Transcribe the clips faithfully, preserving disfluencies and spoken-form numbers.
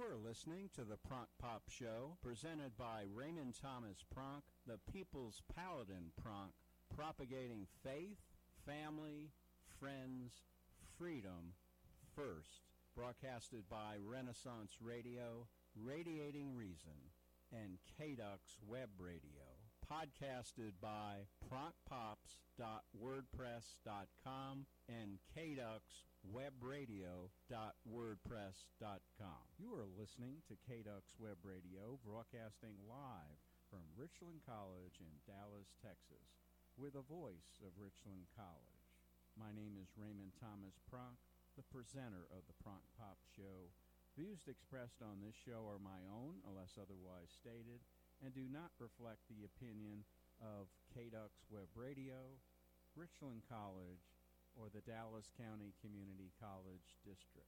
You're listening to the Pronk Pop Show, presented by Raymond Thomas Pronk, the People's Paladin Pronk, propagating faith, family, friends, freedom first. Broadcasted by Renaissance Radio, Radiating Reason, and K D U X Web Radio. Podcasted by pronk pops dot wordpress dot com and K D U X web radio dot wordpress dot com. You are listening to K D U X Web Radio, broadcasting live from Richland College in Dallas, Texas, with a voice of Richland College. My name is Raymond Thomas Pronk, the presenter of the Pronk Pop Show. Views expressed on this show are my own, unless otherwise stated, and do not reflect the opinion of K D U X Web Radio, Richland College, or the Dallas County Community College District.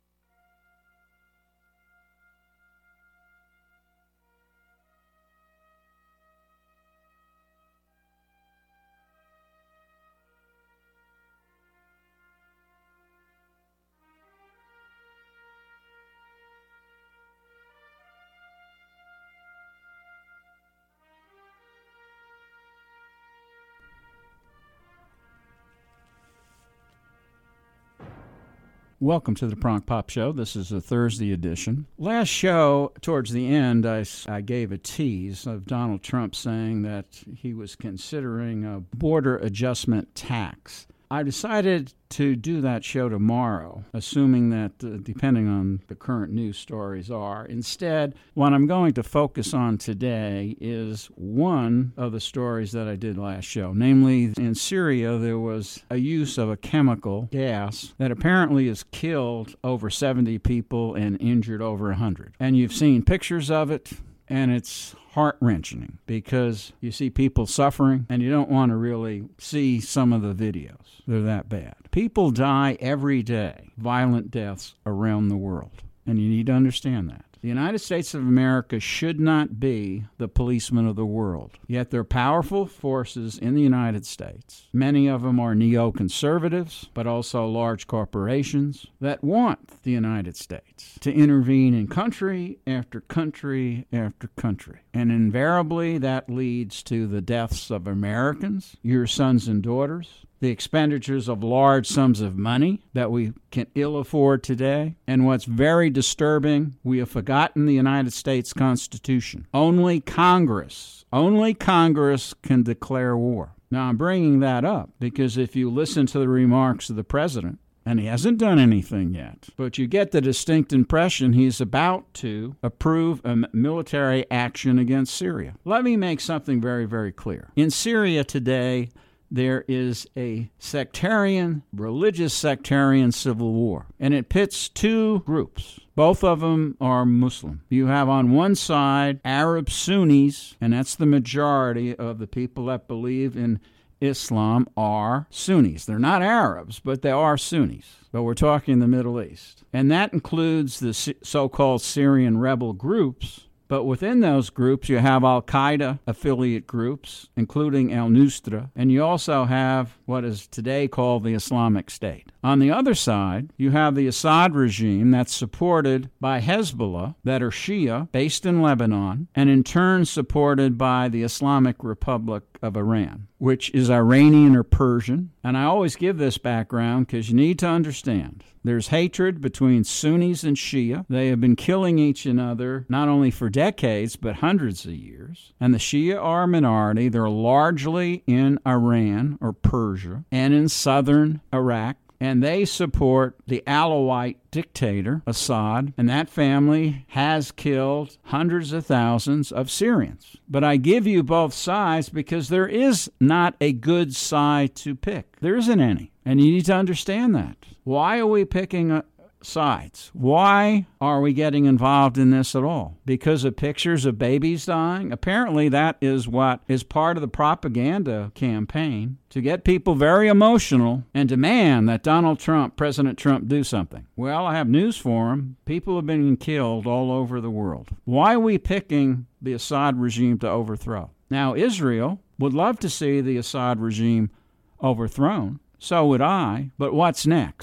Welcome to the Pronk Pop Show. This is a Thursday edition. Last show, towards the end, I, I gave a tease of Donald Trump saying that he was considering a border adjustment tax. I decided to do that show tomorrow, assuming that, uh, depending on the current news stories are. Instead, what I'm going to focus on today is one of the stories that I did last show. Namely, in Syria, there was a use of a chemical gas that apparently has killed over seventy people and injured over one hundred. And you've seen pictures of it, and it's heart-wrenching because you see people suffering, and you don't want to really see some of the videos. They're that bad. People die every day, violent deaths around the world, and you need to understand that. The United States of America should not be the policeman of the world. Yet there are powerful forces in the United States. Many of them are neoconservatives, but also large corporations that want the United States to intervene in country after country after country. And invariably that leads to the deaths of Americans, your sons and daughters, the expenditures of large sums of money that we can ill afford today. And what's very disturbing, we have forgotten the United States Constitution. Only Congress, only Congress can declare war. Now, I'm bringing that up because if you listen to the remarks of the president, and he hasn't done anything yet, but you get the distinct impression he's about to approve a military action against Syria. Let me make something very, very clear. In Syria today, there is a sectarian, religious sectarian civil war, and it pits two groups. Both of them are Muslim. You have on one side Arab Sunnis, and that's the majority of the people that believe in Islam are Sunnis. They're not Arabs, but they are Sunnis. But we're talking the Middle East. And that includes the so-called Syrian rebel groups. But within those groups, you have al-Qaeda affiliate groups, including al-Nusra, and you also have what is today called the Islamic State. On the other side, you have the Assad regime that's supported by Hezbollah, that are Shia, based in Lebanon, and in turn supported by the Islamic Republic of Iran, which is Iranian or Persian. And I always give this background because you need to understand there's hatred between Sunnis and Shia. They have been killing each other not only for decades, but hundreds of years. And the Shia are a minority. They're largely in Iran or Persia and in southern Iraq. And they support the Alawite dictator, Assad, and that family has killed hundreds of thousands of Syrians. But I give you both sides because there is not a good side to pick. There isn't any. And you need to understand that. Why are we picking a sides? Why are we getting involved in this at all? Because of pictures of babies dying? Apparently that is what is part of the propaganda campaign to get people very emotional and demand that Donald Trump, President Trump, do something. Well, I have news for him. People have been killed all over the world. Why are we picking the Assad regime to overthrow? Now, Israel would love to see the Assad regime overthrown. So would I. But what's next?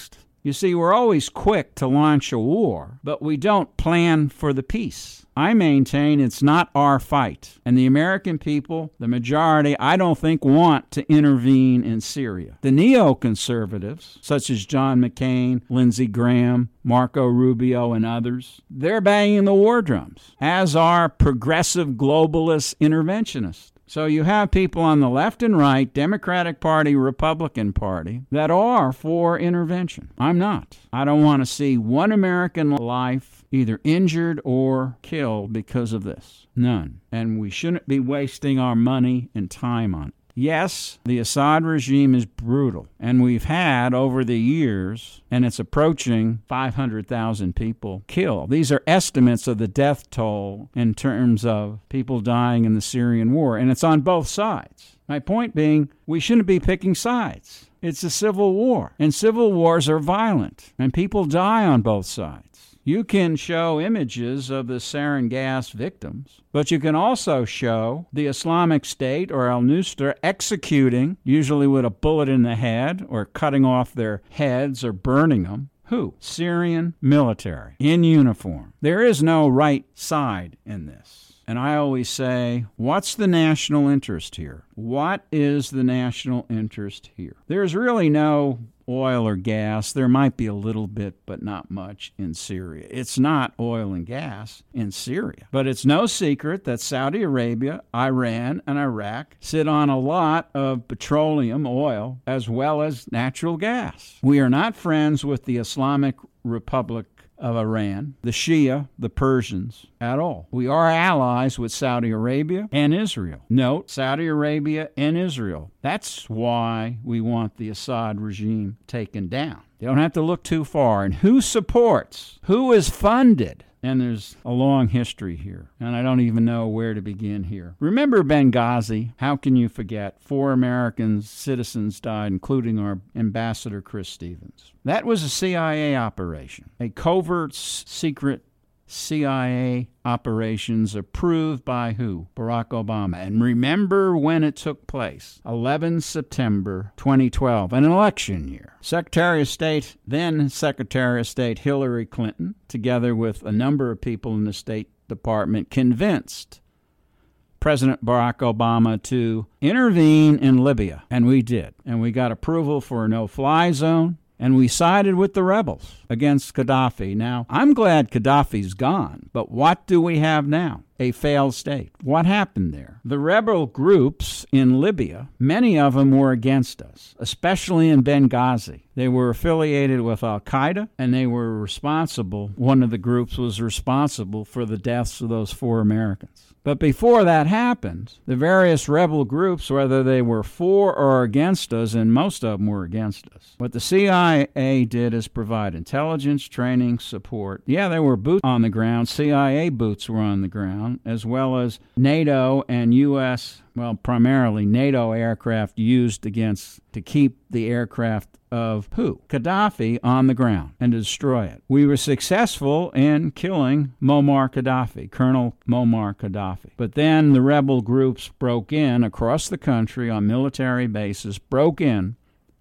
You see, we're always quick to launch a war, but we don't plan for the peace. I maintain it's not our fight. And the American people, the majority, I don't think want to intervene in Syria. The neoconservatives, such as John McCain, Lindsey Graham, Marco Rubio, and others, they're banging the war drums, as are progressive globalist interventionists. So you have people on the left and right, Democratic Party, Republican Party, that are for intervention. I'm not. I don't want to see one American life either injured or killed because of this. None. And we shouldn't be wasting our money and time on it. Yes, the Assad regime is brutal, and we've had over the years, and it's approaching five hundred thousand people killed. These are estimates of the death toll in terms of people dying in the Syrian war, and it's on both sides. My point being, we shouldn't be picking sides. It's a civil war, and civil wars are violent, and people die on both sides. You can show images of the sarin gas victims, but you can also show the Islamic State or al-Nusra executing, usually with a bullet in the head or cutting off their heads or burning them. Who? Syrian military in uniform. There is no right side in this. And I always say, what's the national interest here? What is the national interest here? There's really no oil or gas. There might be a little bit, but not much in Syria. It's not oil and gas in Syria. But it's no secret that Saudi Arabia, Iran, and Iraq sit on a lot of petroleum, oil, as well as natural gas. We are not friends with the Islamic Republic of Iran, the Shia, the Persians, at all. We are allies with Saudi Arabia and Israel. Note, Saudi Arabia and Israel. That's why we want the Assad regime taken down. You don't have to look too far. And who supports? Who is funded? And there's a long history here, and I don't even know where to begin here. Remember Benghazi? How can you forget? Four American citizens died, including our ambassador, Chris Stevens. That was a C I A operation, a covert, secret C I A operations approved by who? Barack Obama. And remember when it took place, eleven September twenty twelve, an election year. Secretary of State, then Secretary of State Hillary Clinton, together with a number of people in the State Department, convinced President Barack Obama to intervene in Libya. And we did. And we got approval for a no-fly zone. And we sided with the rebels against Gaddafi. Now, I'm glad Gaddafi's gone, but what do we have now? A failed state. What happened there? The rebel groups in Libya, many of them were against us, especially in Benghazi. They were affiliated with Al-Qaeda, and they were responsible, one of the groups was responsible for the deaths of those four Americans. But before that happened, the various rebel groups, whether they were for or against us, and most of them were against us, what the C I A did is provide intelligence, training, support. Yeah, there were boots on the ground. C I A boots were on the ground, as well as NATO and U S, well, primarily NATO aircraft used against to keep the aircraft of who? Gaddafi on the ground and to destroy it. We were successful in killing Muammar Gaddafi, Colonel Muammar Gaddafi. But then the rebel groups broke in across the country on military bases, broke in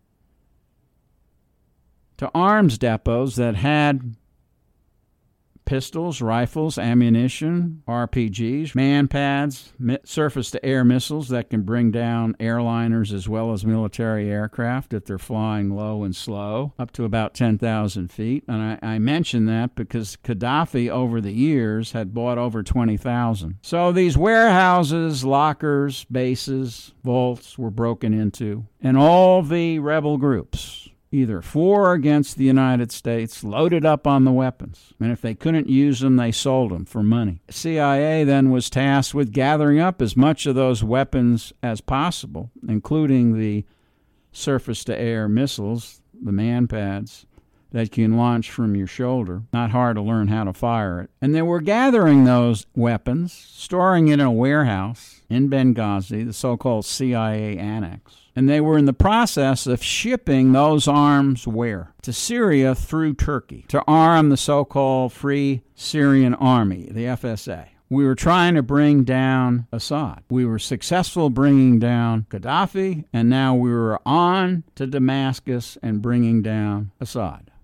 to arms depots that had pistols, rifles, ammunition, R P Gs, man pads, surface-to-air missiles that can bring down airliners as well as military aircraft if they're flying low and slow, up to about ten thousand feet. And I, I mention that because Gaddafi, over the years, had bought over twenty thousand. So these warehouses, lockers, bases, vaults were broken into, and all the rebel groups, either for or against the United States, loaded up on the weapons. And if they couldn't use them, they sold them for money. The C I A then was tasked with gathering up as much of those weapons as possible, including the surface-to-air missiles, the man-pads, that you can launch from your shoulder. Not hard to learn how to fire it. And they were gathering those weapons, storing it in a warehouse in Benghazi, the so-called C I A annex. And they were in the process of shipping those arms where? To Syria through Turkey, to arm the so-called Free Syrian Army, the F S A. We were trying to bring down Assad. We were successful bringing down Gaddafi, and now we were on to Damascus and bringing down Assad.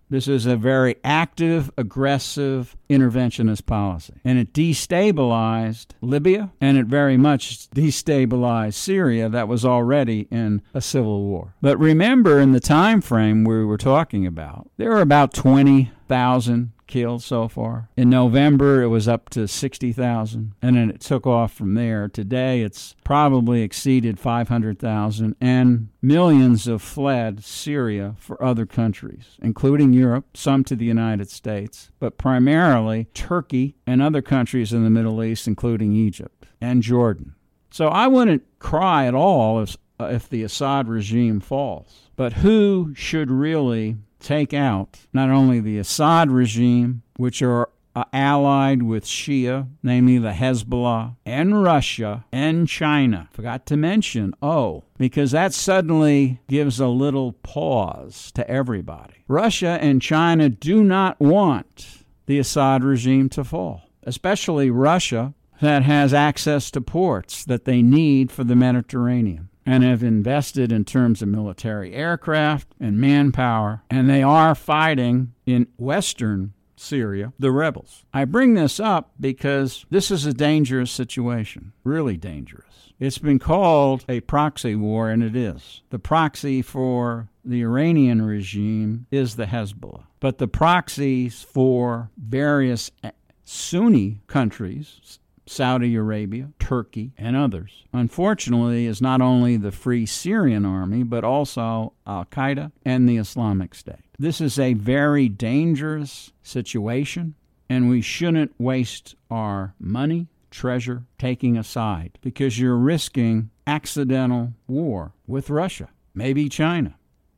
This is a very active, aggressive interventionist policy. And it destabilized Libya, and it very much destabilized Syria that was already in a civil war. But remember, in the time frame we were talking about, there were about twenty thousand killed so far. In November, it was up to sixty thousand, and then it took off from there. Today, it's probably exceeded five hundred thousand, and millions have fled Syria for other countries, including Europe, some to the United States, but primarily Turkey and other countries in the Middle East, including Egypt and Jordan. So I wouldn't cry at all if, uh, if the Assad regime falls. But who should really take out not only the Assad regime, which are uh, allied with Shia, namely the Hezbollah, and Russia, and China? Forgot to mention, oh, because that suddenly gives a little pause to everybody. Russia and China do not want the Assad regime to fall, especially Russia, that has access to ports that they need for the Mediterranean, and have invested in terms of military aircraft and manpower, and they are fighting in western Syria, the rebels. I bring this up because this is a dangerous situation, really dangerous. It's been called a proxy war, and it is. The proxy for the Iranian regime is the Hezbollah, but the proxies for various Sunni countries, Saudi Arabia, Turkey, and others, unfortunately, is not only the Free Syrian Army, but also Al-Qaeda and the Islamic State. This is a very dangerous situation, and we shouldn't waste our money, treasure, taking a side, because you're risking accidental war with Russia, maybe China.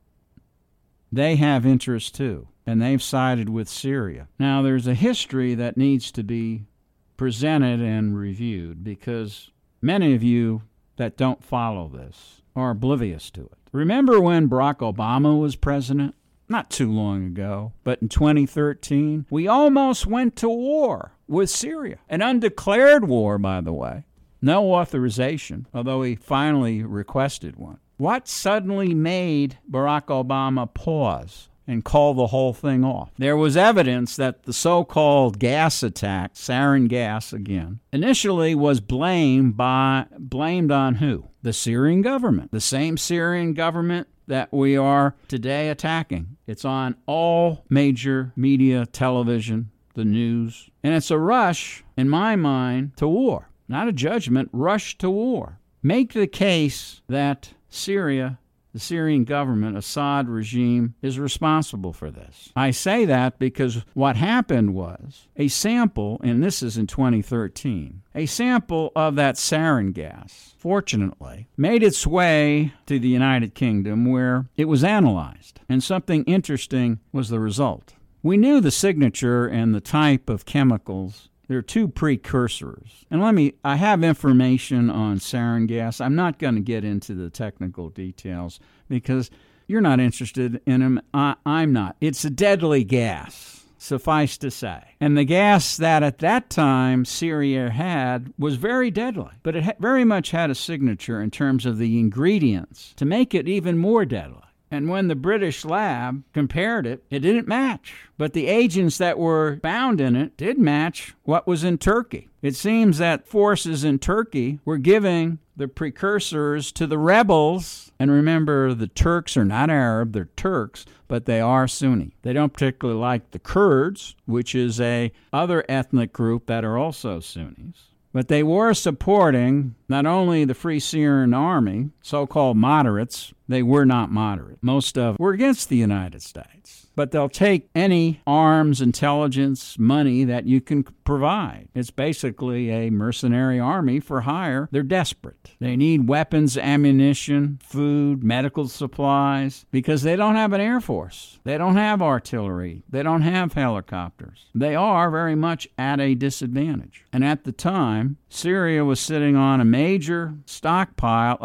They have interests too, and they've sided with Syria. Now, there's a history that needs to be presented and reviewed, because many of you that don't follow this are oblivious to it. Remember when Barack Obama was president? Not too long ago, but in twenty thirteen, we almost went to war with Syria. An undeclared war, by the way. No authorization, although he finally requested one. What suddenly made Barack Obama pause and call the whole thing off? There was evidence that the so-called gas attack, sarin gas again, initially was blamed by blamed on who? The Syrian government. The same Syrian government that we are today attacking. It's on all major media, television, the news, and it's a rush, in my mind, to war. Not a judgment, rush to war. Make the case that Syria, the Syrian government, Assad regime, is responsible for this. I say that because what happened was a sample, and this is in twenty thirteen, a sample of that sarin gas, fortunately, made its way to the United Kingdom, where it was analyzed, and something interesting was the result. We knew the signature and the type of chemicals. There are two precursors. And let me, I have information on sarin gas. I'm not going to get into the technical details because you're not interested in them. I, I'm not. It's a deadly gas, suffice to say. And the gas that at that time Syria had was very deadly, but it ha- very much had a signature in terms of the ingredients to make it even more deadly. And when the British lab compared it, it didn't match. But the agents that were found in it did match what was in Turkey. It seems that forces in Turkey were giving the precursors to the rebels. And remember, the Turks are not Arab, they're Turks, but they are Sunni. They don't particularly like the Kurds, which is a other ethnic group that are also Sunnis. But they were supporting not only the Free Syrian Army, so-called moderates. They were not moderate. Most of them were against the United States. But they'll take any arms, intelligence, money that you can provide. It's basically a mercenary army for hire. They're desperate. They need weapons, ammunition, food, medical supplies, because they don't have an air force. They don't have artillery. They don't have helicopters. They are very much at a disadvantage. And at the time, Syria was sitting on a major stockpile of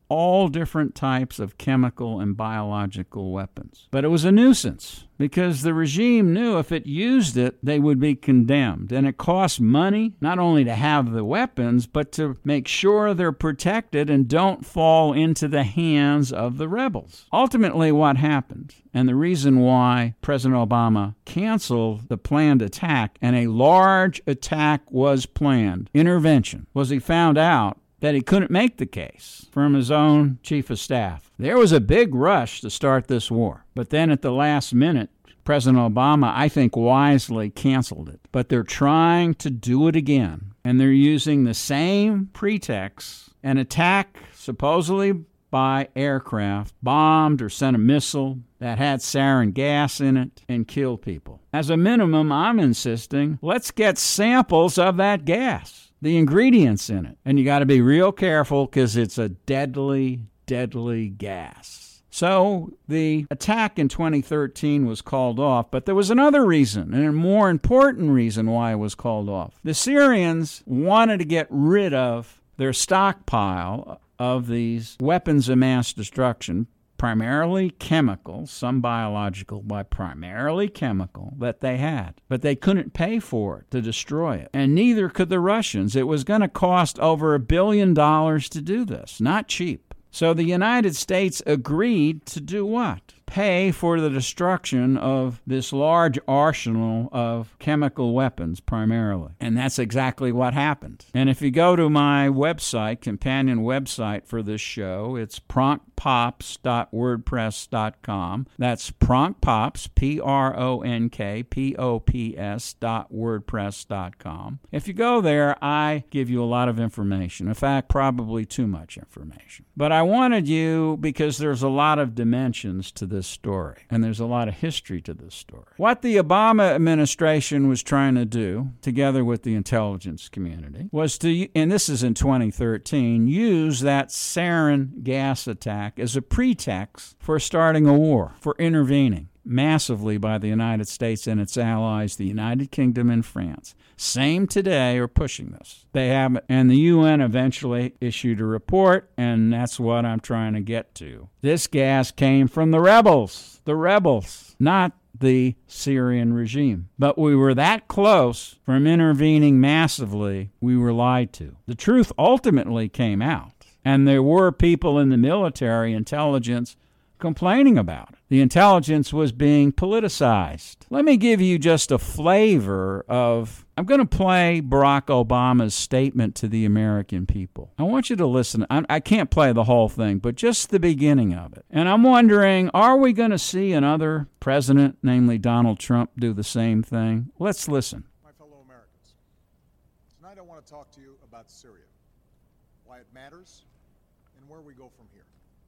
all different types of chemical and biological weapons. But it was a nuisance because the regime knew if it used it, they would be condemned. And it cost money not only to have the weapons, but to make sure they're protected and don't fall into the hands of the rebels. Ultimately, what happened, and the reason why President Obama canceled the planned attack, and a large attack was planned, intervention, was he found out that he couldn't make the case from his own chief of staff. There was a big rush to start this war. But then at the last minute, President Obama, I think, wisely canceled it. But they're trying to do it again. And they're using the same pretext, an attack supposedly by aircraft, bombed or sent a missile that had sarin gas in it and killed people. As a minimum, I'm insisting, let's get samples of that gas, the ingredients in it. And you got to be real careful because it's a deadly, deadly gas. So the attack in twenty thirteen was called off, but there was another reason, and a more important reason why it was called off. The Syrians wanted to get rid of their stockpile of these weapons of mass destruction, primarily chemical, some biological, but primarily chemical, that they had. But they couldn't pay for it to destroy it. And neither could the Russians. It was going to cost over a billion dollars to do this. Not cheap. So the United States agreed to do what? Pay for the destruction of this large arsenal of chemical weapons primarily. And that's exactly what happened. And if you go to my website, companion website for this show, it's pronk pops dot wordpress dot com. That's pronkpops, P R O N K P O P S dot wordpress dot com. If you go there, I give you a lot of information. In fact, probably too much information. But I wanted you, because there's a lot of dimensions to this story, and there's a lot of history to this story. What the Obama administration was trying to do, together with the intelligence community, was to, and this is in twenty thirteen, use that sarin gas attack as a pretext for starting a war, for intervening massively by the United States and its allies, the United Kingdom and France. Same today are pushing this. They haven't, and the U N eventually issued a report, and that's what I'm trying to get to. This gas came from the rebels, the rebels, not the Syrian regime. But we were that close from intervening massively, we were lied to. The truth ultimately came out, and there were people in the military intelligence complaining about it. The intelligence was being politicized. Let me give you just a flavor of, I'm going to play Barack Obama's statement to the American people. I want you to listen. I, I can't play the whole thing, but just the beginning of it. And I'm wondering, are we going to see another president, namely Donald Trump, do the same thing? Let's listen. My fellow Americans, tonight I want to talk to you about Syria, why it matters, and where we go from here.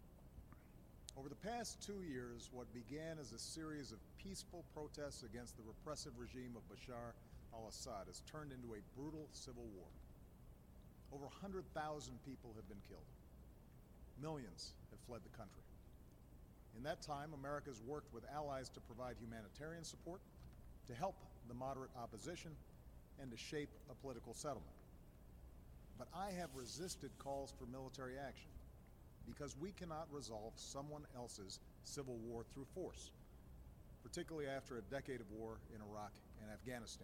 Over the past two years, what began as a series of peaceful protests against the repressive regime of Bashar al-Assad has turned into a brutal civil war. Over one hundred thousand people have been killed. Millions have fled the country. In that time, America has worked with allies to provide humanitarian support, to help the moderate opposition, and to shape a political settlement. But I have resisted calls for military action, because we cannot resolve someone else's civil war through force, particularly after a decade of war in Iraq and Afghanistan.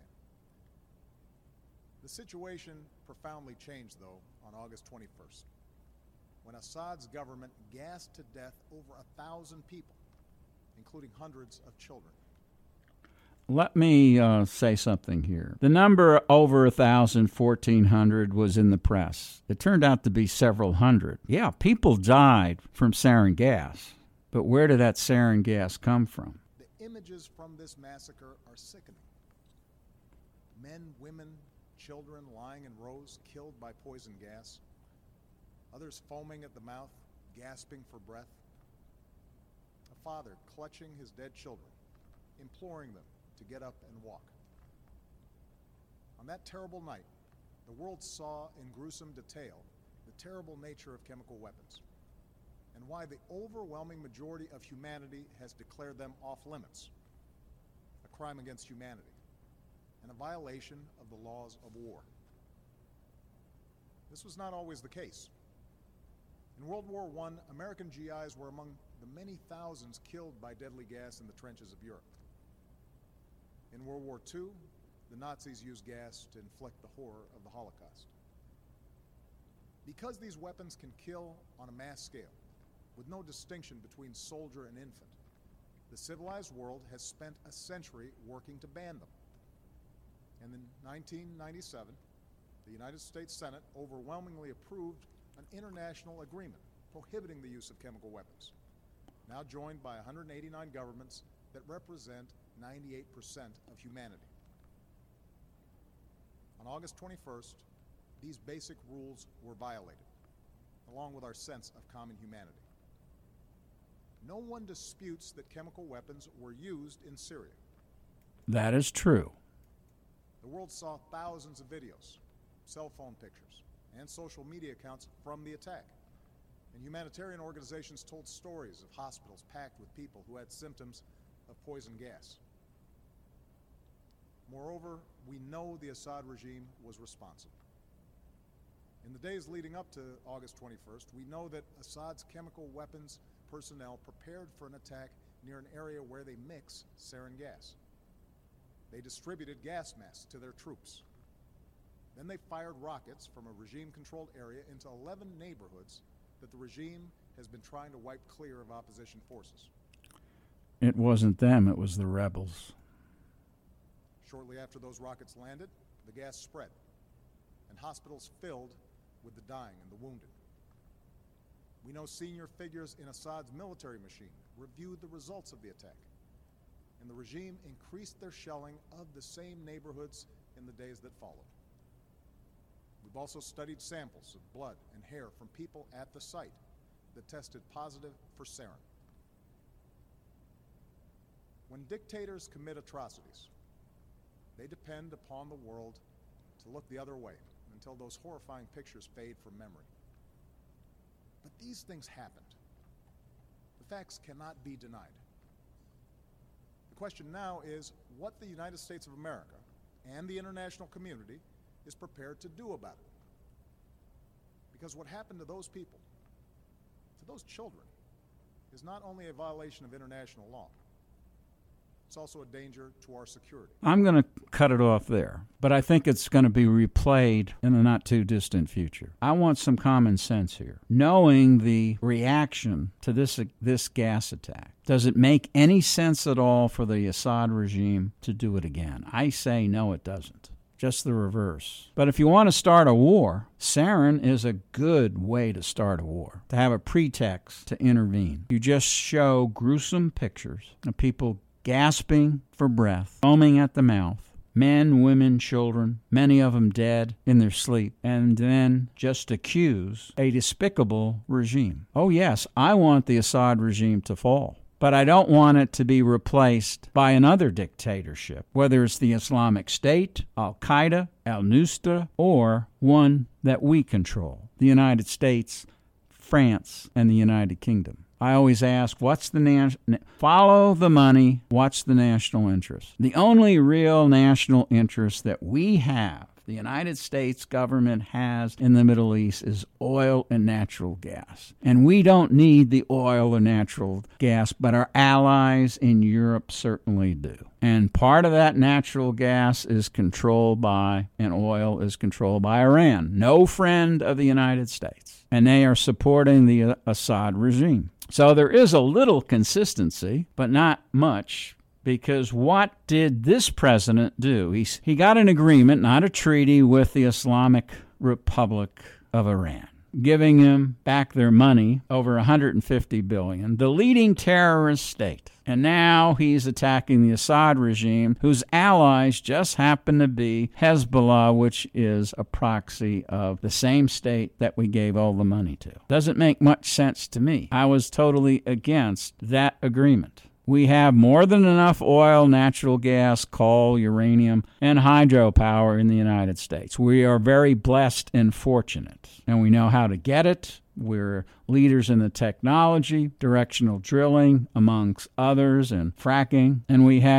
The situation profoundly changed, though, on August twenty-first, when Assad's government gassed to death over a thousand people, including hundreds of children. Let me uh, say something here. The number over one thousand, fourteen hundred was in the press. It turned out to be several hundred. Yeah, people died from sarin gas. But where did that sarin gas come from? The images from this massacre are sickening. Men, women, children lying in rows, killed by poison gas. Others foaming at the mouth, gasping for breath. A father clutching his dead children, imploring them to get up and walk. On that terrible night, the world saw in gruesome detail the terrible nature of chemical weapons and why the overwhelming majority of humanity has declared them off limits, a crime against humanity, and a violation of the laws of war. This was not always the case. In World War One, American G Is were among the many thousands killed by deadly gas in the trenches of Europe. In World War Two, the Nazis used gas to inflict the horror of the Holocaust. Because these weapons can kill on a mass scale, with no distinction between soldier and infant, the civilized world has spent a century working to ban them. And in nineteen ninety-seven, the United States Senate overwhelmingly approved an international agreement prohibiting the use of chemical weapons, now joined by one hundred eighty-nine governments that represent ninety-eight percent of humanity. On August twenty-first, these basic rules were violated, along with our sense of common humanity. No one disputes that chemical weapons were used in Syria. That is true. The world saw thousands of videos, cell phone pictures, and social media accounts from the attack. And humanitarian organizations told stories of hospitals packed with people who had symptoms of poison gas. Moreover, we know the Assad regime was responsible. In the days leading up to August twenty-first, we know that Assad's chemical weapons personnel prepared for an attack near an area where they mix sarin gas. They distributed gas masks to their troops. Then they fired rockets from a regime-controlled area into eleven neighborhoods that the regime has been trying to wipe clear of opposition forces. It wasn't them, it was the rebels. Shortly after those rockets landed, the gas spread, and hospitals filled with the dying and the wounded. We know senior figures in Assad's military machine reviewed the results of the attack, and the regime increased their shelling of the same neighborhoods in the days that followed. We've also studied samples of blood and hair from people at the site that tested positive for sarin. When dictators commit atrocities, they depend upon the world to look the other way until those horrifying pictures fade from memory. But these things happened. The facts cannot be denied. The question now is what the United States of America and the international community is prepared to do about it. Because what happened to those people, to those children, is not only a violation of international law, it's also a danger to our security. I'm going to cut it off there, but I think it's going to be replayed in the not-too-distant future. I want some common sense here. Knowing the reaction to this this gas attack, does it make any sense at all for the Assad regime to do it again? I say no, it doesn't. Just the reverse. But if you want to start a war, sarin is a good way to start a war, to have a pretext to intervene. You just show gruesome pictures of people gasping for breath, foaming at the mouth, men, women, children, many of them dead in their sleep, and then just accuse a despicable regime. Oh yes, I want the Assad regime to fall, but I don't want it to be replaced by another dictatorship, whether it's the Islamic State, Al-Qaeda, al-Nusra, or one that we control, the United States, France, and the United Kingdom. I always ask, what's the nas- follow the money, what's the national interest? The only real national interest that we have, the United States government has in the Middle East, is oil and natural gas. And we don't need the oil or natural gas, but our allies in Europe certainly do. And part of that natural gas is controlled by, and oil is controlled by Iran, no friend of the United States. And they are supporting the Assad regime. So there is a little consistency, but not much, because what did this president do? He, he got an agreement, not a treaty, with the Islamic Republic of Iran, giving them back their money, over one hundred fifty billion dollars, the leading terrorist state. And now he's attacking the Assad regime, whose allies just happen to be Hezbollah, which is a proxy of the same state that we gave all the money to. Doesn't make much sense to me. I was totally against that agreement. We have more than enough oil, natural gas, coal, uranium, and hydropower in the United States. We are very blessed and fortunate, and we know how to get it. We're leaders in the technology, directional drilling, amongst others, and fracking. And we have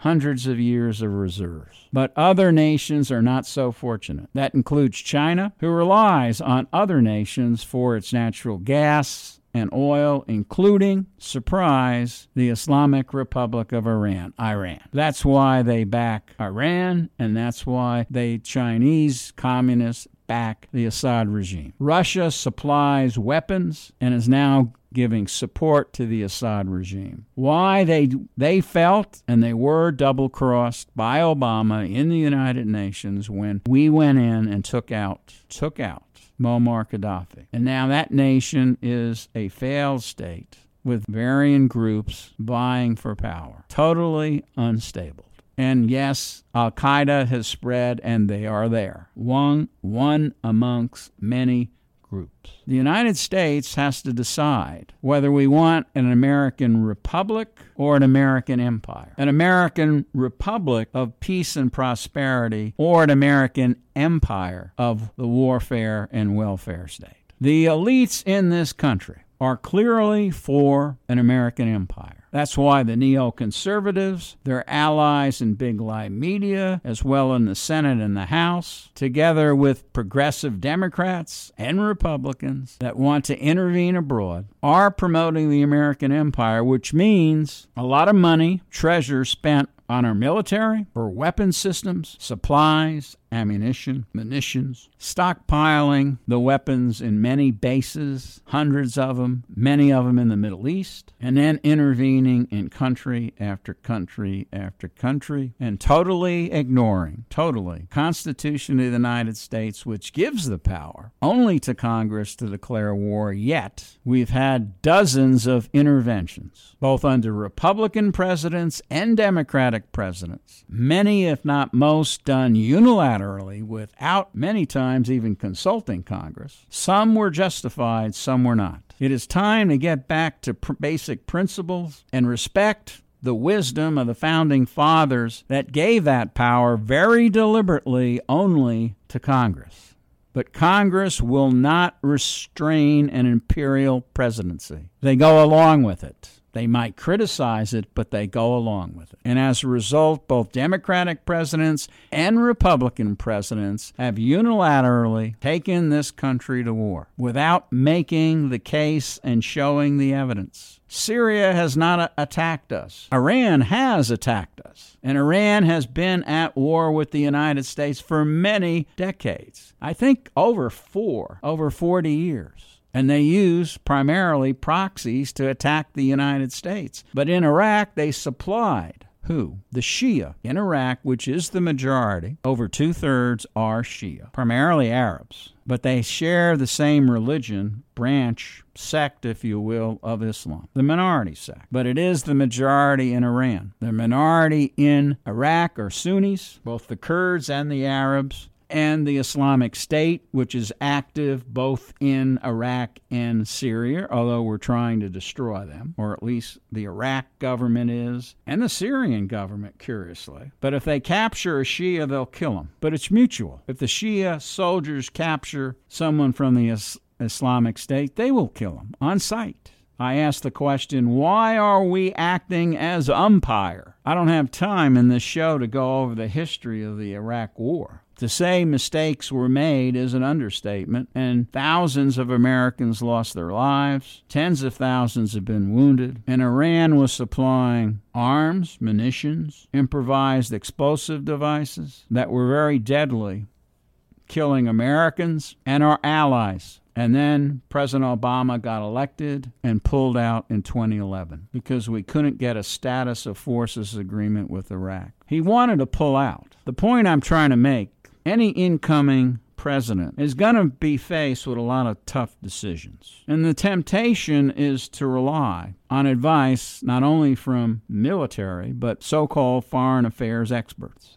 hundreds of years of reserves. But other nations are not so fortunate. That includes China, who relies on other nations for its natural gas and oil, including, surprise, the Islamic Republic of Iran, Iran. That's why they back Iran, and that's why they Chinese communists back the Assad regime. Russia supplies weapons and is now giving support to the Assad regime. Why they they felt and they were double-crossed by Obama in the United Nations when we went in and took out took out Muammar Gaddafi. And now that nation is a failed state with varying groups vying for power. Totally unstable. And yes, Al-Qaeda has spread, and they are there. One, one amongst many groups. The United States has to decide whether we want an American republic or an American empire. An American republic of peace and prosperity or an American empire of the warfare and welfare state. The elites in this country are clearly for an American empire. That's why the neoconservatives, their allies in big lie media, as well in the Senate and the House, together with progressive Democrats and Republicans that want to intervene abroad, are promoting the American empire, which means a lot of money, treasure spent on our military for weapon systems, supplies, ammunition, munitions, stockpiling the weapons in many bases, hundreds of them, many of them in the Middle East, and then intervening in country after country after country, and totally ignoring, totally, Constitution of the United States, which gives the power only to Congress to declare war. Yet we've had dozens of interventions, both under Republican presidents and Democratic presidents, many, if not most, done unilaterally without many times even consulting Congress. Some were justified, some were not. It is time to get back to pr- basic principles and respect the wisdom of the founding fathers that gave that power very deliberately only to Congress. But Congress will not restrain an imperial presidency. They go along with it. They might criticize it, but they go along with it. And as a result, both Democratic presidents and Republican presidents have unilaterally taken this country to war without making the case and showing the evidence. Syria has not attacked us. Iran has attacked us. And Iran has been at war with the United States for many decades. I think over four, over forty years. And they use primarily proxies to attack the United States. But in Iraq, they supplied who? The Shia in Iraq, which is the majority. Over two-thirds are Shia, primarily Arabs. But they share the same religion, branch, sect, if you will, of Islam, the minority sect. But it is the majority in Iran. The minority in Iraq are Sunnis, both the Kurds and the Arabs, and the Islamic State, which is active both in Iraq and Syria, although we're trying to destroy them, or at least the Iraq government is, and the Syrian government, curiously. But if they capture a Shia, they'll kill him. But it's mutual. If the Shia soldiers capture someone from the Is- Islamic State, they will kill him on sight. I asked the question, why are we acting as umpire? I don't have time in this show to go over the history of the Iraq War. To say mistakes were made is an understatement, and thousands of Americans lost their lives, tens of thousands have been wounded, and Iran was supplying arms, munitions, improvised explosive devices that were very deadly, killing Americans and our allies. And then President Obama got elected and pulled out in twenty eleven because we couldn't get a status of forces agreement with Iraq. He wanted to pull out. The point I'm trying to make, any incoming president is going to be faced with a lot of tough decisions. And the temptation is to rely on advice not only from military, but so-called foreign affairs experts.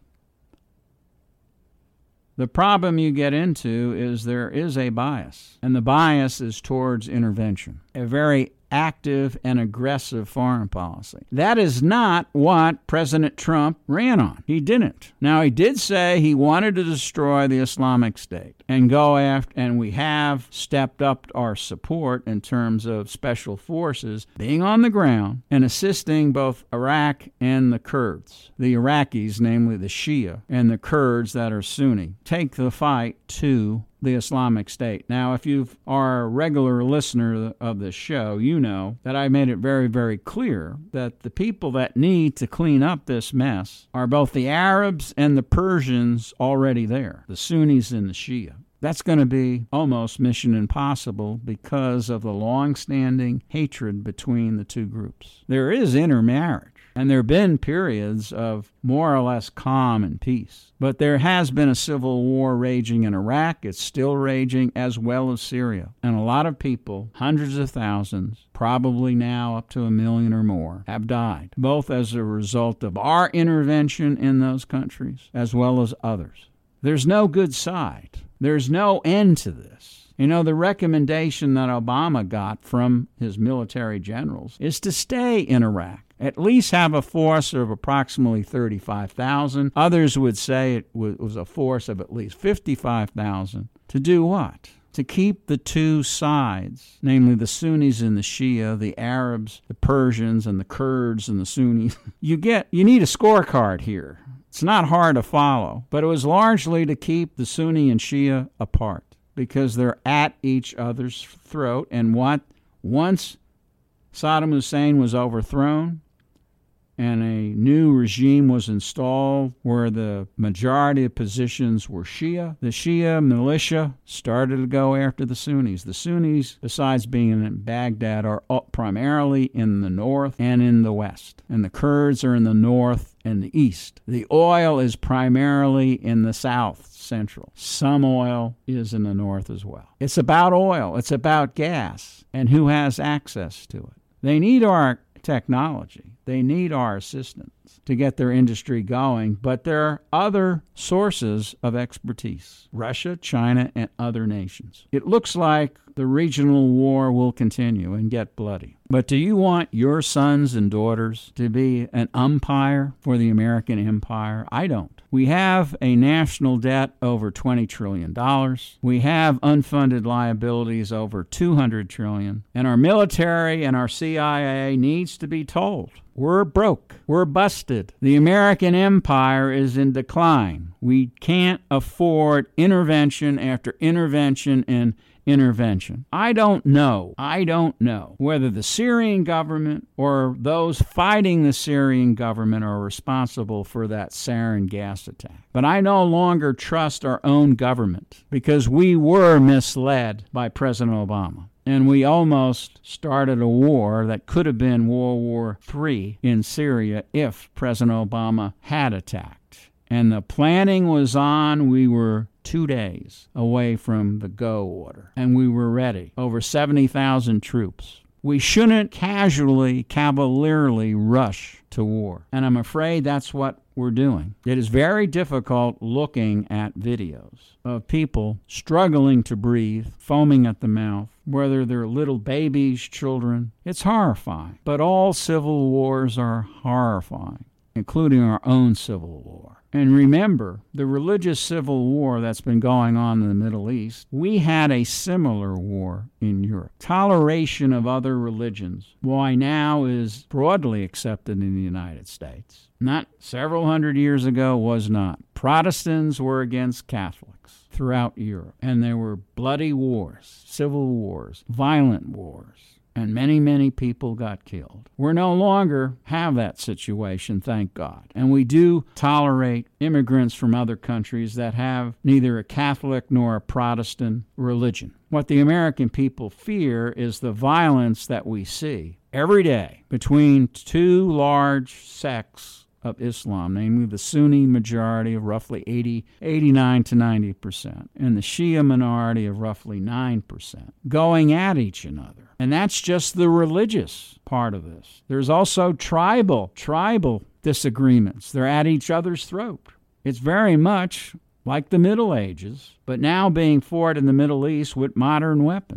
The problem you get into is there is a bias, and the bias is towards intervention, a very active and aggressive foreign policy. That is not what President Trump ran on. He didn't. Now, he did say he wanted to destroy the Islamic State and go after, and we have stepped up our support in terms of special forces being on the ground and assisting both Iraq and the Kurds. The Iraqis, namely the Shia, and the Kurds that are Sunni, take the fight to the Islamic State. Now, if you are a regular listener of this show, you know that I made it very, very clear that the people that need to clean up this mess are both the Arabs and the Persians already there, the Sunnis and the Shia. That's going to be almost mission impossible because of the long-standing hatred between the two groups. There is intermarriage, and there have been periods of more or less calm and peace. But there has been a civil war raging in Iraq. It's still raging, as well as Syria. And a lot of people, hundreds of thousands, probably now up to a million or more, have died, both as a result of our intervention in those countries, as well as others. There's no good side. There's no end to this. You know, the recommendation that Obama got from his military generals is to stay in Iraq. At least have a force of approximately thirty-five thousand. Others would say it was a force of at least fifty-five thousand. To do what? To keep the two sides, namely the Sunnis and the Shia, the Arabs, the Persians, and the Kurds and the Sunnis. You get, you need a scorecard here. It's not hard to follow, but it was largely to keep the Sunni and Shia apart because they're at each other's throat. And what once Saddam Hussein was overthrown and a new regime was installed where the majority of positions were Shia, the Shia militia started to go after the Sunnis. The Sunnis, besides being in Baghdad, are primarily in the north and in the west, and the Kurds are in the north and the east. The oil is primarily in the south, central. Some oil is in the north as well. It's about oil. It's about gas and who has access to it. They need our technology. They need our assistance to get their industry going, but there are other sources of expertise: Russia, China, and other nations. It looks like the regional war will continue and get bloody. But do you want your sons and daughters to be an umpire for the American empire? I don't. We have a national debt over twenty trillion dollars. We have unfunded liabilities over two hundred trillion dollars. And our military and our C I A needs to be told, we're broke. We're busted. The American empire is in decline. We can't afford intervention after intervention and intervention. I don't know. I don't know whether the Syrian government or those fighting the Syrian government are responsible for that sarin gas attack. But I no longer trust our own government because we were misled by President Obama. And we almost started a war that could have been World War Three in Syria if President Obama had attacked. And the planning was on. We were two days away from the go order. And we were ready. Over seventy thousand troops. We shouldn't casually, cavalierly rush to war. And I'm afraid that's what we're doing. It is very difficult looking at videos of people struggling to breathe, foaming at the mouth, whether they're little babies, children. It's horrifying. But all civil wars are horrifying, including our own civil war. And remember, the religious civil war that's been going on in the Middle East, we had a similar war in Europe. Toleration of other religions, why now is broadly accepted in the United States. Not several hundred years ago, was not. Protestants were against Catholics throughout Europe, and there were bloody wars, civil wars, violent wars. And many, many people got killed. We no longer have that situation, thank God. And we do tolerate immigrants from other countries that have neither a Catholic nor a Protestant religion. What the American people fear is the violence that we see every day between two large sects of Islam, namely the Sunni majority of roughly eighty, eighty-nine to ninety percent, and the Shia minority of roughly nine percent, going at each other. And that's just the religious part of this. There's also tribal, tribal disagreements. They're at each other's throat. It's very much like the Middle Ages, but now being fought in the Middle East with modern weapons.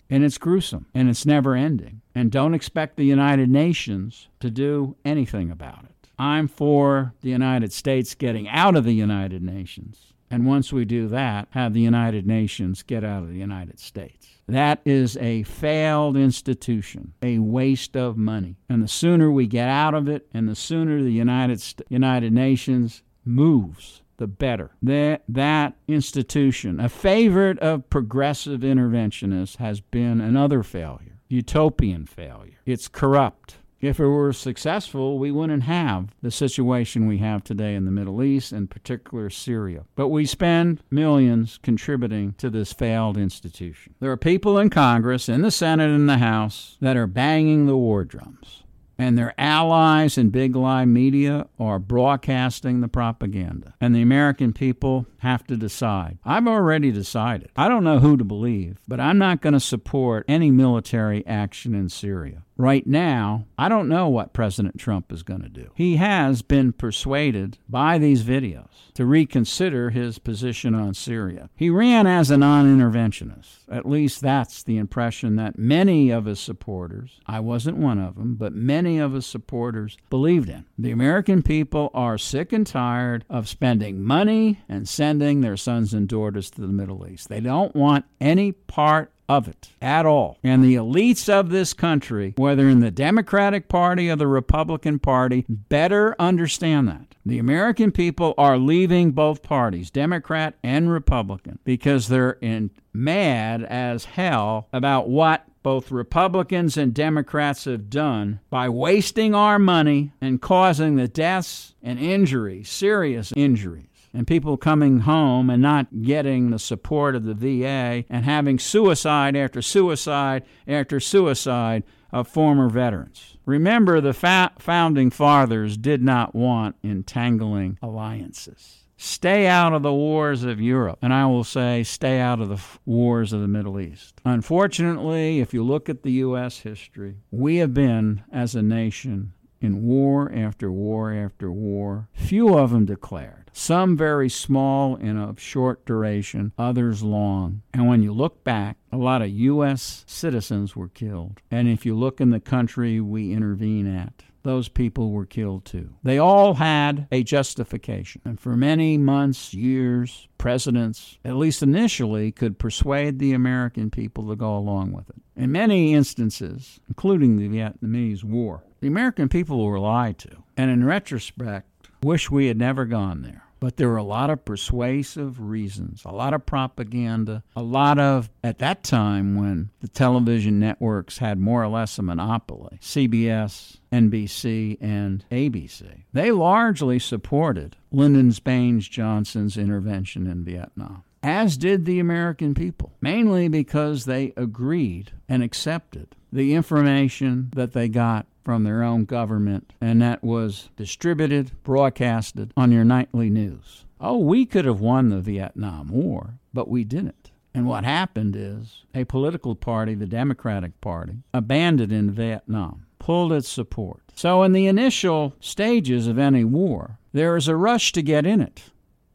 And it's gruesome, and it's never ending. And don't expect the United Nations to do anything about it. I'm for the United States getting out of the United Nations. And once we do that, have the United Nations get out of the United States. That is a failed institution, a waste of money. And the sooner we get out of it, and the sooner the United St- United Nations moves, the better. That, that institution, a favorite of progressive interventionists, has been another failure, utopian failure. It's corrupt. If it were successful, we wouldn't have the situation we have today in the Middle East, in particular Syria. But we spend millions contributing to this failed institution. There are people in Congress, in the Senate, and the House that are banging the war drums. And their allies in big lie media are broadcasting the propaganda. And the American people have to decide. I've already decided. I don't know who to believe, but I'm not going to support any military action in Syria. Right now, I don't know what President Trump is going to do. He has been persuaded by these videos to reconsider his position on Syria. He ran as a non-interventionist. At least that's the impression that many of his supporters, I wasn't one of them, but many of his supporters believed in. The American people are sick and tired of spending money and sending their sons and daughters to the Middle East. They don't want any part of it at all. And the elites of this country, whether in the Democratic Party or the Republican Party, better understand that. The American people are leaving both parties, Democrat and Republican, because they're in mad as hell about what both Republicans and Democrats have done by wasting our money and causing the deaths and injuries, serious injuries, and people coming home and not getting the support of the V A and having suicide after suicide after suicide of former veterans. Remember, the fa- founding fathers did not want entangling alliances. Stay out of the wars of Europe, and I will say stay out of the f- wars of the Middle East. Unfortunately, if you look at the U S history, we have been, as a nation, in war after war after war, few of them declared. Some very small and of short duration, others long. And when you look back, a lot of U S citizens were killed. And if you look in the country we intervene at, those people were killed too. They all had a justification. And for many months, years, presidents, at least initially, could persuade the American people to go along with it. In many instances, including the Vietnamese War, the American people were lied to. And in retrospect, wish we had never gone there. But there were a lot of persuasive reasons, a lot of propaganda, a lot of, at that time when the television networks had more or less a monopoly, C B S, N B C, and A B C. They largely supported Lyndon Baines Johnson's intervention in Vietnam, as did the American people, mainly because they agreed and accepted the information that they got from their own government, and that was distributed, broadcasted on your nightly news. Oh, we could have won the Vietnam War, but we didn't. And what happened is a political party, the Democratic Party, abandoned Vietnam, pulled its support. So in the initial stages of any war, there is a rush to get in it.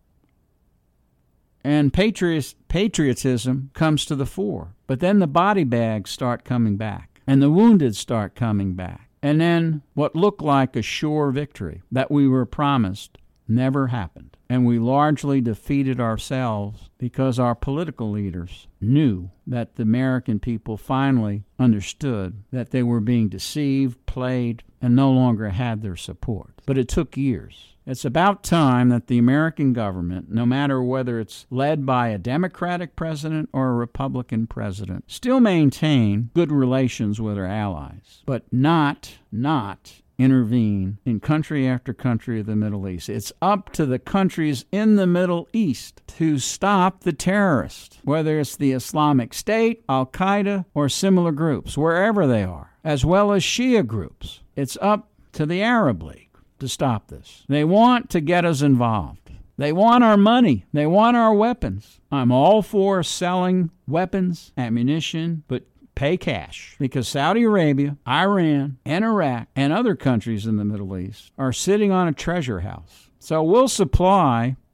And patriot, patriotism comes to the fore. But then the body bags start coming back, and the wounded start coming back. And then what looked like a sure victory that we were promised never happened. And we largely defeated ourselves because our political leaders knew that the American people finally understood that they were being deceived, played, and no longer had their support. But it took years. It's about time that the American government, no matter whether it's led by a Democratic president or a Republican president, still maintain good relations with our allies, but not, not intervene in country after country of the Middle East. It's up to the countries in the Middle East to stop the terrorists, whether it's the Islamic State, Al-Qaeda, or similar groups, wherever they are, as well as Shia groups. It's up to the Arab League to stop this. They want to get us involved. They want our money. They want our weapons. I'm all for selling weapons, ammunition, but pay cash, because Saudi Arabia, Iran, and Iraq, and other countries in the Middle East are sitting on a treasure house. So we'll supply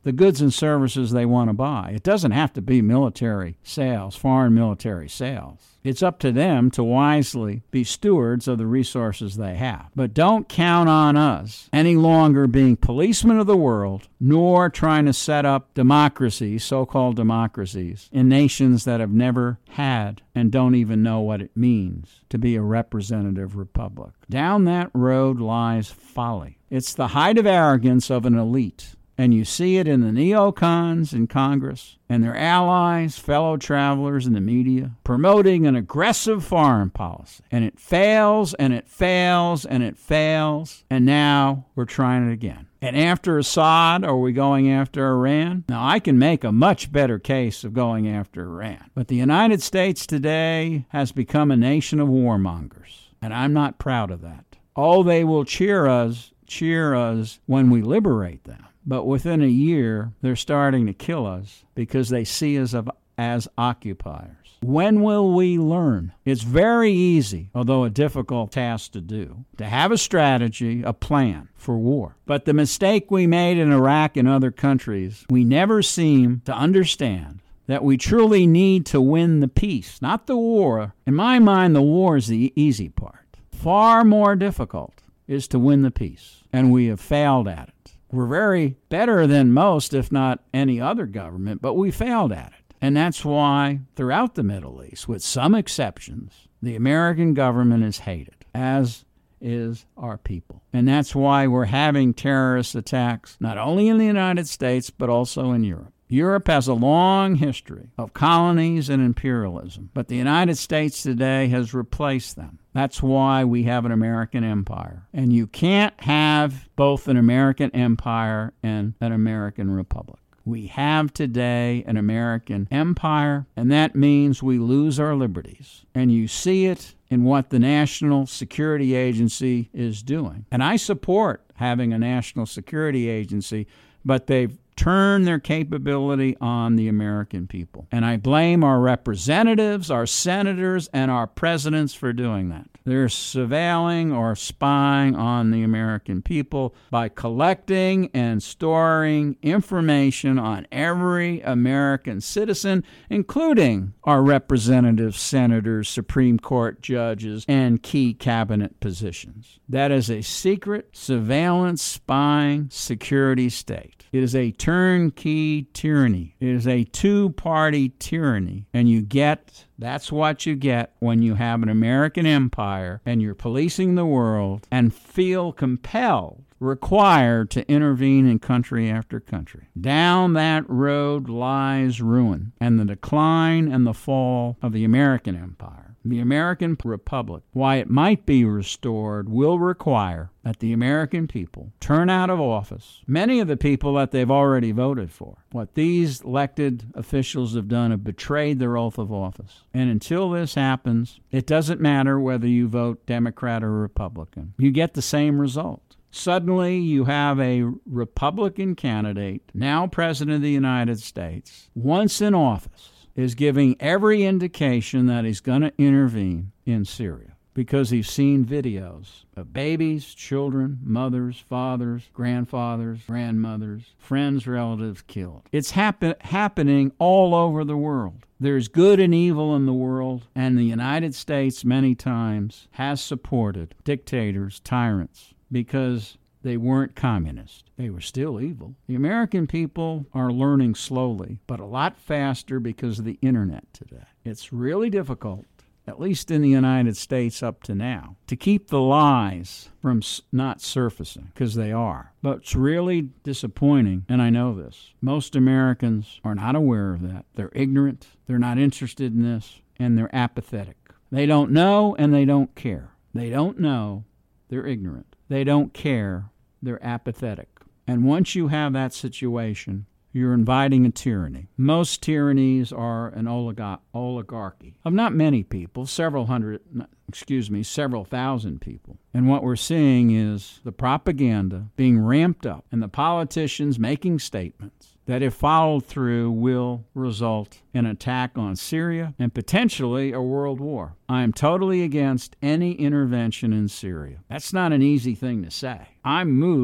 the goods and services they want to buy. It doesn't have to be military sales, foreign military sales. It's up to them to wisely be stewards of the resources they have. But don't count on us any longer being policemen of the world, nor trying to set up democracies, so-called democracies, in nations that have never had and don't even know what it means to be a representative republic. Down that road lies folly. It's the height of arrogance of an elite. And you see it in the neocons in Congress and their allies, fellow travelers in the media, promoting an aggressive foreign policy. And it fails, and it fails, and it fails. And now we're trying it again. And after Assad, are we going after Iran? Now, I can make a much better case of going after Iran. But the United States today has become a nation of warmongers. And I'm not proud of that. Oh, they will cheer us, cheer us when we liberate them. But within a year, they're starting to kill us because they see us as occupiers. When will we learn? It's very easy, although a difficult task to do, to have a strategy, a plan for war. But the mistake we made in Iraq and other countries, we never seem to understand that we truly need to win the peace, not the war. In my mind, the war is the easy part. Far more difficult is to win the peace, and we have failed at it. We're very better than most, if not any other government, but we failed at it. And that's why throughout the Middle East, with some exceptions, the American government is hated, as is our people. And that's why we're having terrorist attacks, not only in the United States, but also in Europe. Europe has a long history of colonies and imperialism, but the United States today has replaced them. That's why we have an American empire. And you can't have both an American empire and an American republic. We have today an American empire, and that means we lose our liberties. And you see it in what the National Security Agency is doing. And I support having a National Security Agency, but they've turned their capability on the American people. And I blame our representatives, our senators, and our presidents for doing that. They're surveilling or spying on the American people by collecting and storing information on every American citizen, including our representatives, senators, Supreme Court judges, and key cabinet positions. That is a secret surveillance, spying, security state. It is a turnkey tyranny. It is a two-party tyranny. And you get, that's what you get when you have an American empire and you're policing the world and feel compelled, required to intervene in country after country. Down that road lies ruin and the decline and the fall of the American empire. The American Republic, why it might be restored, will require that the American people turn out of office many of the people that they've already voted for. What these elected officials have done have betrayed their oath of office. And until this happens, it doesn't matter whether you vote Democrat or Republican. You get the same result. Suddenly, you have a Republican candidate, now President of the United States, once in office, is giving every indication that he's going to intervene in Syria because he's seen videos of babies, children, mothers, fathers, grandfathers, grandmothers, friends, relatives killed. It's happen- happening all over the world. There's good and evil in the world, and the United States many times has supported dictators, tyrants, because they weren't communist. They were still evil. The American people are learning slowly, but a lot faster because of the internet today. It's really difficult, at least in the United States up to now, to keep the lies from not surfacing, because they are. But it's really disappointing, and I know this. Most Americans are not aware of that. They're ignorant, they're not interested in this, and they're apathetic. They don't know, and they don't care. They don't know, they're ignorant. They don't care, they're apathetic. And once you have that situation, you're inviting a tyranny. Most tyrannies are an oligar- oligarchy of not many people, several hundred, excuse me, several thousand people. And what we're seeing is the propaganda being ramped up and the politicians making statements that, if followed through, will result in an attack on Syria and potentially a world war. I am totally against any intervention in Syria. That's not an easy thing to say. I'm moved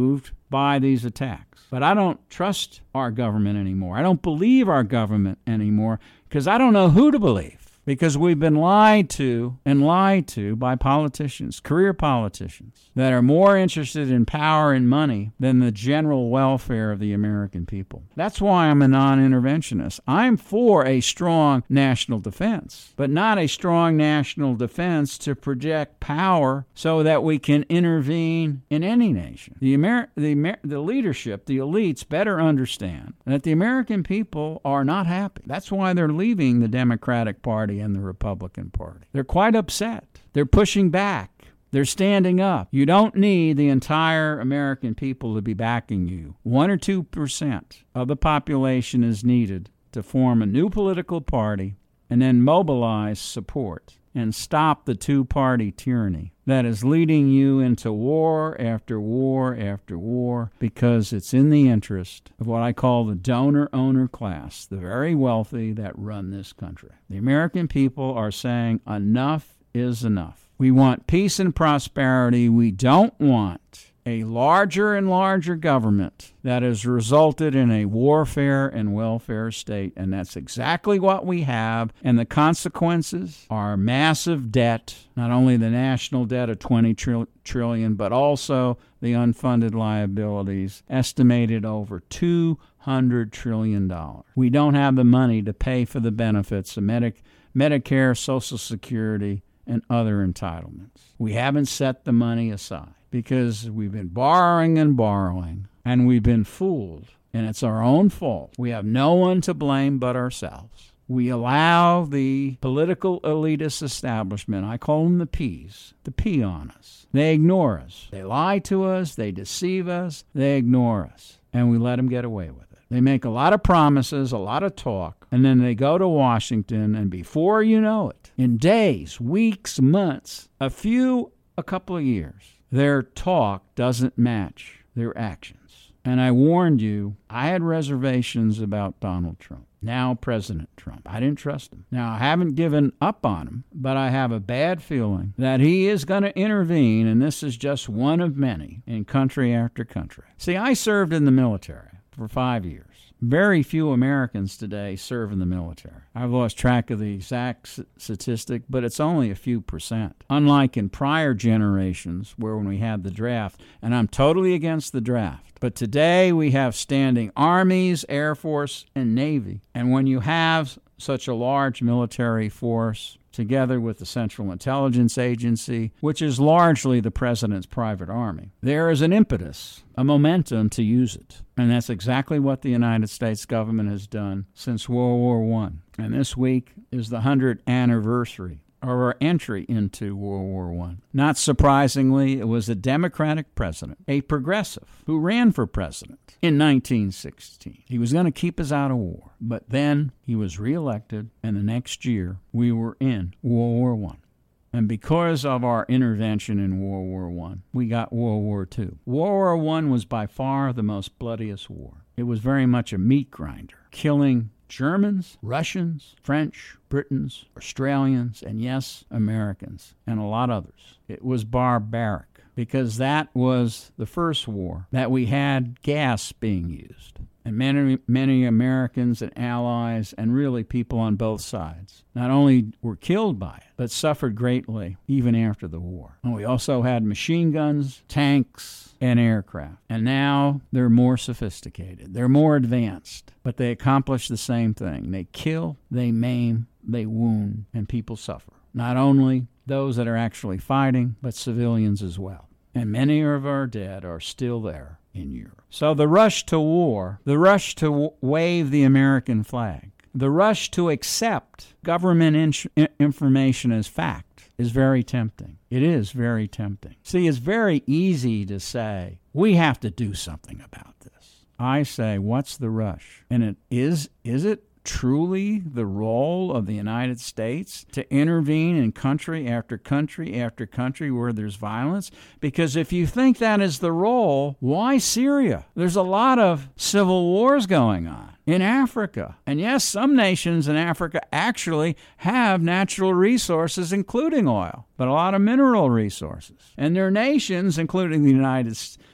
by these attacks. But I don't trust our government anymore. I don't believe our government anymore because I don't know who to believe. Because we've been lied to and lied to by politicians, career politicians, that are more interested in power and money than the general welfare of the American people. That's why I'm a non-interventionist. I'm for a strong national defense, but not a strong national defense to project power so that we can intervene in any nation. The, Amer- the, Amer- the leadership, the elites, better understand that the American people are not happy. That's why they're leaving the Democratic Party and the Republican Party. They're quite upset. They're pushing back. They're standing up. You don't need the entire American people to be backing you. One or two percent of the population is needed to form a new political party and then mobilize support and stop the two-party tyranny that is leading you into war after war after war because it's in the interest of what I call the donor-owner class, the very wealthy that run this country. The American people are saying enough is enough. We want peace and prosperity. We don't want a larger and larger government that has resulted in a warfare and welfare state, and that's exactly what we have, and the consequences are massive debt, not only the national debt of twenty trillion dollars, but also the unfunded liabilities, estimated over two hundred trillion dollars. We don't have the money to pay for the benefits of Medi- Medicare, Social Security, and other entitlements. We haven't set the money aside, because we've been borrowing and borrowing, and we've been fooled, and it's our own fault. We have no one to blame but ourselves. We allow the political elitist establishment, I call them the P's, to pee on us. They ignore us. They lie to us. They deceive us. They ignore us, and we let them get away with it. They make a lot of promises, a lot of talk, and then they go to Washington, and before you know it, in days, weeks, months, a few, a couple of years, their talk doesn't match their actions. And I warned you, I had reservations about Donald Trump, now President Trump. I didn't trust him. Now, I haven't given up on him, but I have a bad feeling that he is going to intervene, and this is just one of many in country after country. See, I served in the military for five years. Very few Americans today serve in the military. I've lost track of the exact statistic, but it's only a few percent. Unlike in prior generations where when we had the draft, and I'm totally against the draft, but today we have standing armies, Air Force, and Navy. And when you have such a large military force, together with the Central Intelligence Agency, which is largely the president's private army, there is an impetus, a momentum to use it. And that's exactly what the United States government has done since World War One. And this week is the hundredth anniversary of our entry into World War One. Not surprisingly, it was a Democratic president, a progressive, who ran for president in nineteen sixteen. He was going to keep us out of war, but then he was reelected, and the next year we were in World War One. And because of our intervention in World War One, we got World War Two. World War One was by far the most bloodiest war. It was very much a meat grinder, killing Germans, Russians, French, Britons, Australians, and yes, Americans, and a lot others. It was barbaric because that was the first war that we had gas being used. And many, many Americans and allies, and really people on both sides, not only were killed by it, but suffered greatly even after the war. And we also had machine guns, tanks, and aircraft. And now they're more sophisticated. They're more advanced, but they accomplish the same thing. They kill, they maim, they wound, and people suffer. Not only those that are actually fighting, but civilians as well. And many of our dead are still there in Europe. So the rush to war, the rush to w- wave the American flag, the rush to accept government in- information as fact is very tempting. It is very tempting. See, it's very easy to say, we have to do something about this. I say, what's the rush? And it is, is it truly the role of the United States to intervene in country after country after country where there's violence? Because if you think that is the role, why Syria? There's a lot of civil wars going on in Africa. And yes, some nations in Africa actually have natural resources, including oil, but a lot of mineral resources. And there are nations, including the United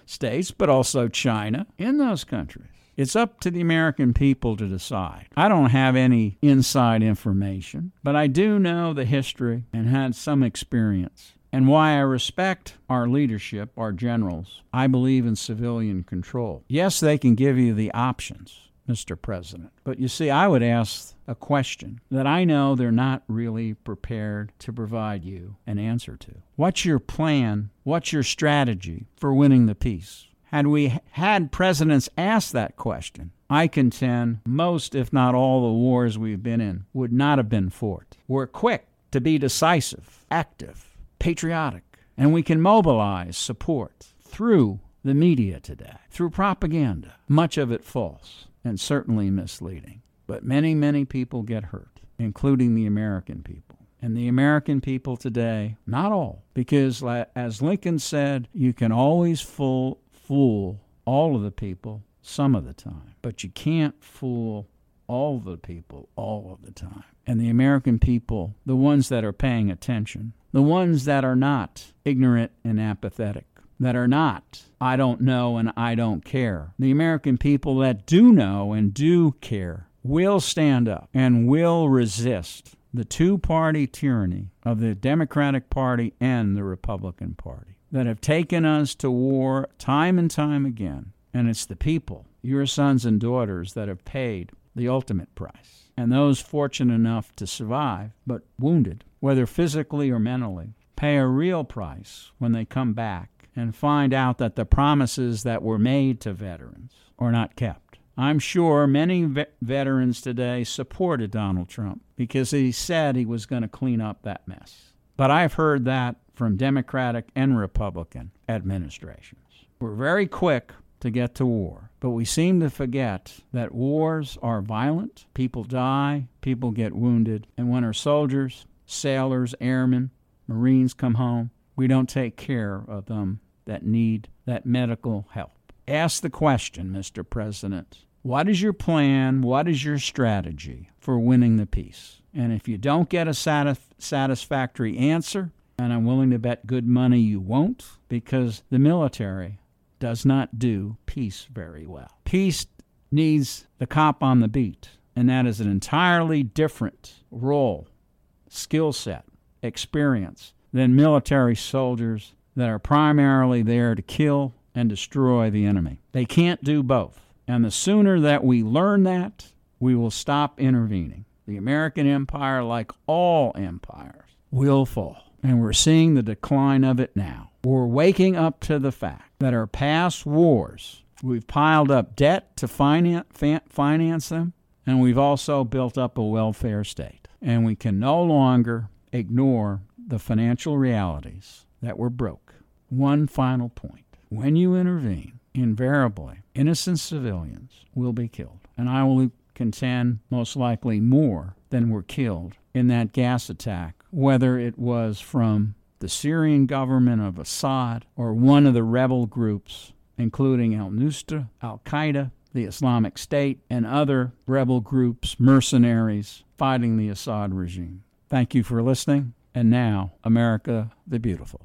States, but also China, in those countries. It's up to the American people to decide. I don't have any inside information, but I do know the history and had some experience. And why I respect our leadership, our generals, I believe in civilian control. Yes, they can give you the options, Mister President. But you see, I would ask a question that I know they're not really prepared to provide you an answer to. What's your plan? What's your strategy for winning the peace? Had we had presidents ask that question, I contend most, if not all, the wars we've been in would not have been fought. We're quick to be decisive, active, patriotic, and we can mobilize support through the media today, through propaganda, much of it false and certainly misleading. But many, many people get hurt, including the American people. And the American people today, not all, because as Lincoln said, you can always fool fool all of the people some of the time, but you can't fool all of the people all of the time. And the American people, the ones that are paying attention, the ones that are not ignorant and apathetic, that are not, I don't know and I don't care, the American people that do know and do care will stand up and will resist the two-party tyranny of the Democratic Party and the Republican Party that have taken us to war time and time again. And it's the people, your sons and daughters, that have paid the ultimate price. And those fortunate enough to survive, but wounded, whether physically or mentally, pay a real price when they come back and find out that the promises that were made to veterans are not kept. I'm sure many ve- veterans today supported Donald Trump because he said he was going to clean up that mess. But I've heard that from Democratic and Republican administrations. We're very quick to get to war, but we seem to forget that wars are violent, people die, people get wounded, and when our soldiers, sailors, airmen, Marines come home, we don't take care of them that need that medical help. Ask the question, Mister President, what is your plan, what is your strategy for winning the peace? And if you don't get a satis- satisfactory answer, and I'm willing to bet good money you won't, because the military does not do peace very well. Peace needs the cop on the beat, and that is an entirely different role, skill set, experience than military soldiers that are primarily there to kill and destroy the enemy. They can't do both. And the sooner that we learn that, we will stop intervening. The American empire, like all empires, will fall. And we're seeing the decline of it now. We're waking up to the fact that our past wars, we've piled up debt to finance, finance them, and we've also built up a welfare state. And we can no longer ignore the financial realities that we're broke. One final point. When you intervene, invariably, innocent civilians will be killed. And I will contend most likely more than were killed in that gas attack, whether it was from the Syrian government of Assad or one of the rebel groups, including al-Nusra, Al-Qaeda, the Islamic State, and other rebel groups, mercenaries, fighting the Assad regime. Thank you for listening. And now, America the Beautiful.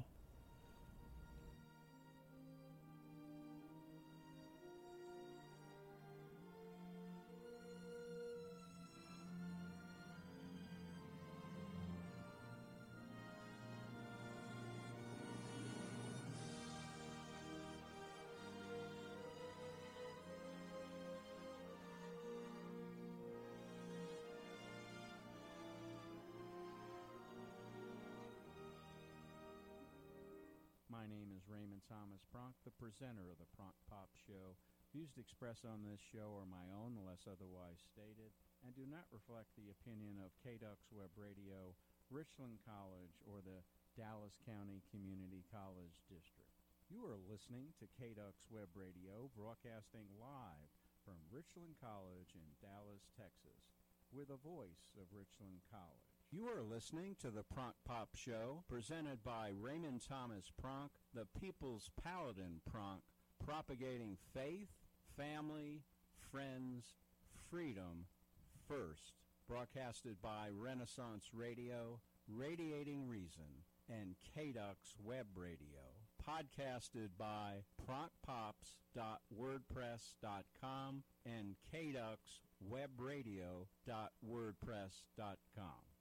My name is Raymond Thomas Pronk, the presenter of the Pronk Pop Show. Views expressed on this show are my own unless otherwise stated and do not reflect the opinion of K D U X Web Radio, Richland College, or the Dallas County Community College District. You are listening to K D U X Web Radio, broadcasting live from Richland College in Dallas, Texas, with a voice of Richland College. You are listening to the Pronk Pop Show, presented by Raymond Thomas Pronk, the People's Paladin Pronk, propagating faith, family, friends, freedom first. Broadcasted by Renaissance Radio, Radiating Reason, and K D U X Web Radio. podcasted by pronk pops dot wordpress dot com and k dux web radio dot wordpress dot com.